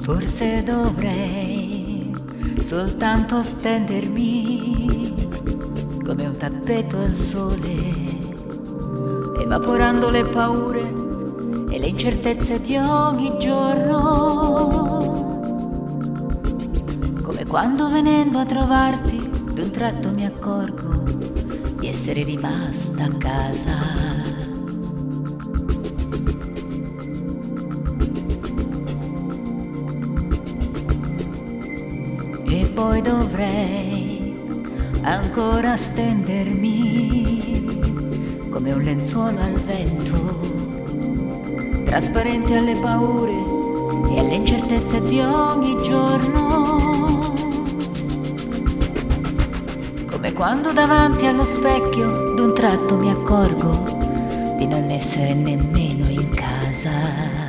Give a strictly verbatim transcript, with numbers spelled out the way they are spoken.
Forse dovrei soltanto stendermi come un tappeto al sole, evaporando le paure e le incertezze di ogni giorno. Come quando venendo a trovarti d'un tratto mi accorgo di essere rimasta a casa. E poi dovrei ancora stendermi come un lenzuolo al vento, trasparente alle paure e alle incertezze di ogni giorno. Come quando davanti allo specchio d'un tratto mi accorgo di non essere nemmeno in casa.